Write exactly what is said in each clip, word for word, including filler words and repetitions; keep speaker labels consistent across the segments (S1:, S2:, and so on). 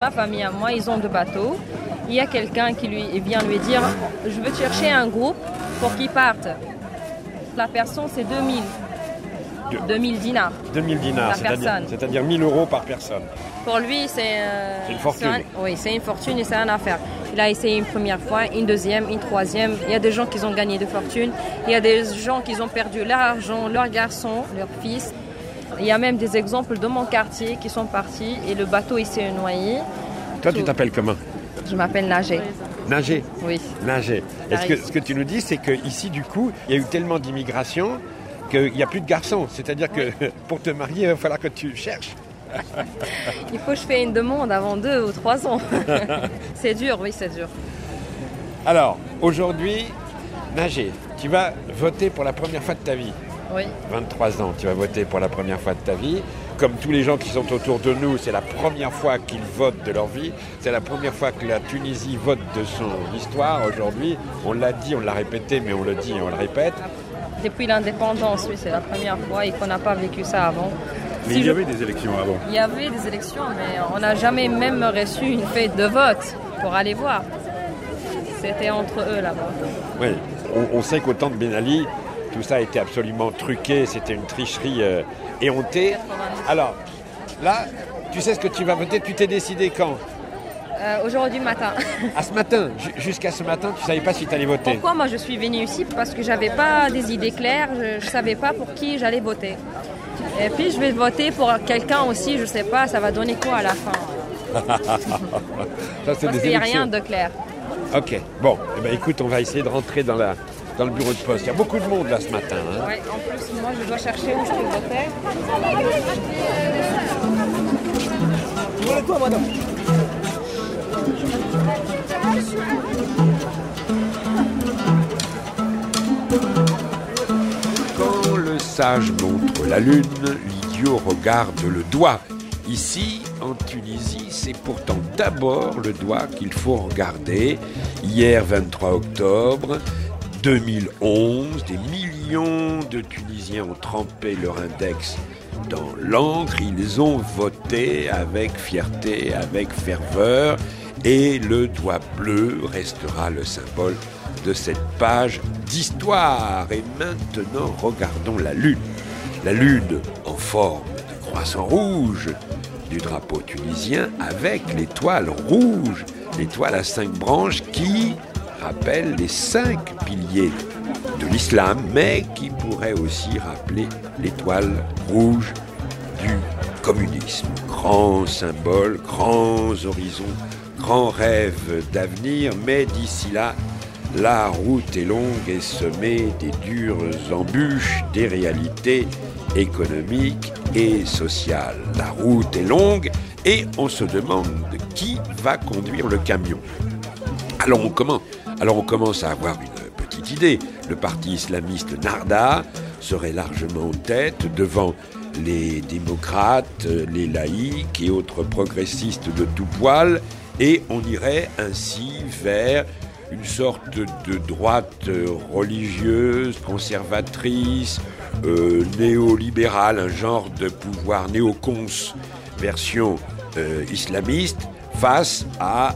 S1: sa famille à moi, ils ont deux bateaux. Il y a quelqu'un qui lui vient lui dire « Je veux chercher un groupe pour qu'ils partent. » La personne, c'est deux mille. deux mille dinars.
S2: deux mille dinars, c'est-à-dire, c'est-à-dire mille euros par personne.
S1: Pour lui, c'est, euh,
S2: c'est une fortune.
S1: C'est un, oui, c'est une fortune et c'est une affaire. Il a essayé une première fois, une deuxième, une troisième. Il y a des gens qui ont gagné de fortune. Il y a des gens qui ont perdu leur argent, leurs garçons, leurs fils. Il y a même des exemples de mon quartier qui sont partis et le bateau il s'est noyé.
S2: Toi, tu t'appelles comment ?
S1: Je m'appelle Nagé.
S2: Nagé ?
S1: Oui.
S2: Nagé. Et ce que, ce que tu nous dis, c'est qu'ici, du coup, il y a eu tellement d'immigration qu'il n'y a plus de garçons. C'est-à-dire que pour te marier, il va falloir que tu cherches.
S1: Il faut que je fasse une demande avant deux ou trois ans. C'est dur, oui, c'est dur.
S2: Alors, aujourd'hui, Nagé, tu vas voter pour la première fois de ta vie.
S1: Oui.
S2: vingt-trois ans, tu vas voter pour la première fois de ta vie. Comme tous les gens qui sont autour de nous, c'est la première fois qu'ils votent de leur vie. C'est la première fois que la Tunisie vote de son histoire aujourd'hui. On l'a dit, on l'a répété, mais on le dit et on le répète.
S1: Depuis l'indépendance, oui, c'est la première fois et qu'on n'a pas vécu ça avant.
S3: Mais si il y je... avait des élections avant.
S1: Il y avait des élections, mais on n'a jamais même reçu une feuille de vote pour aller voir. C'était entre eux là-bas.
S2: Oui, on, on sait qu'au temps de Ben Ali, tout ça a été absolument truqué, c'était une tricherie euh, éhontée. Alors, là, tu sais ce que tu vas voter, tu t'es décidé quand ?
S1: euh, Aujourd'hui matin.
S2: À ce matin, j- jusqu'à ce matin, tu ne savais pas si tu allais voter ?
S1: Pourquoi moi je suis venue ici ? Parce que je n'avais pas des idées claires, je ne savais pas pour qui j'allais voter. Et puis je vais voter pour quelqu'un aussi, je ne sais pas, ça va donner quoi à la fin ?
S2: Ça, c'est
S1: Parce qu'il n'y a rien de clair.
S2: Ok, bon, eh ben, écoute, on va essayer de rentrer dans la... dans le bureau de poste. Il y a beaucoup de monde là ce matin. Hein.
S1: Oui, en plus, moi, je dois chercher où je peux voter.
S4: Voilà toi, madame.
S2: Quand le sage montre la lune, l'idiot regarde le doigt. Ici, en Tunisie, c'est pourtant d'abord le doigt qu'il faut regarder. Hier, vingt-trois octobre, deux mille onze, des millions de Tunisiens ont trempé leur index dans l'encre. Ils ont voté avec fierté, avec ferveur. Et le doigt bleu restera le symbole de cette page d'histoire. Et maintenant, regardons la lune. La lune en forme de croissant rouge du drapeau tunisien avec l'étoile rouge, l'étoile à cinq branches qui rappelle les cinq piliers de l'islam, mais qui pourrait aussi rappeler l'étoile rouge du communisme. Grand symbole, grands horizons, grands rêves d'avenir, mais d'ici là, la route est longue et semée des dures embûches, des réalités économiques et sociales. La route est longue et on se demande qui va conduire le camion. Alors on commence, alors on commence à avoir une petite idée. Le parti islamiste Narda serait largement en tête devant les démocrates, les laïcs et autres progressistes de tout poil, et on irait ainsi vers une sorte de droite religieuse, conservatrice, euh, néolibérale, un genre de pouvoir néocons version euh, islamiste, face à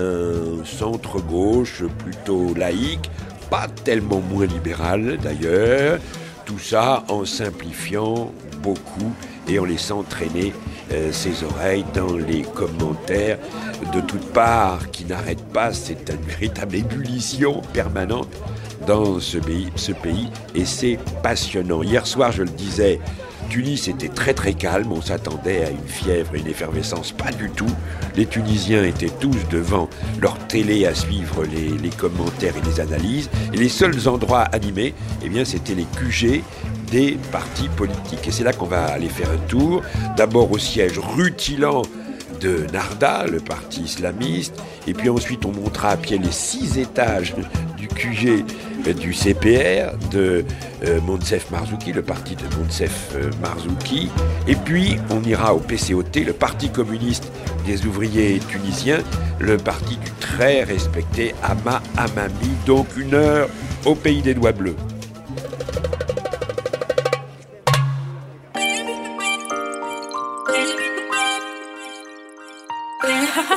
S2: un centre-gauche plutôt laïque, pas tellement moins libéral d'ailleurs, tout ça en simplifiant beaucoup et en laissant traîner euh, ses oreilles dans les commentaires de toutes parts qui n'arrêtent pas. C'est une véritable ébullition permanente dans ce pays, ce pays et c'est passionnant. Hier soir, je le disais, Tunis était très très calme, on s'attendait à une fièvre, une effervescence, pas du tout. Les Tunisiens étaient tous devant leur télé à suivre les, les commentaires et les analyses. Et les seuls endroits animés, eh bien, c'était les Q G des partis politiques. Et c'est là qu'on va aller faire un tour. D'abord au siège rutilant de Narda, le parti islamiste. Et puis ensuite, on montera à pied les six étages du Q G du C P R, de euh, Moncef Marzouki, le parti de Moncef euh, Marzouki. Et puis, on ira au P C O T, le parti communiste des ouvriers tunisiens, le parti du très respecté Hama Hamami. Donc, une heure au pays des doigts bleus.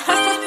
S5: Bye.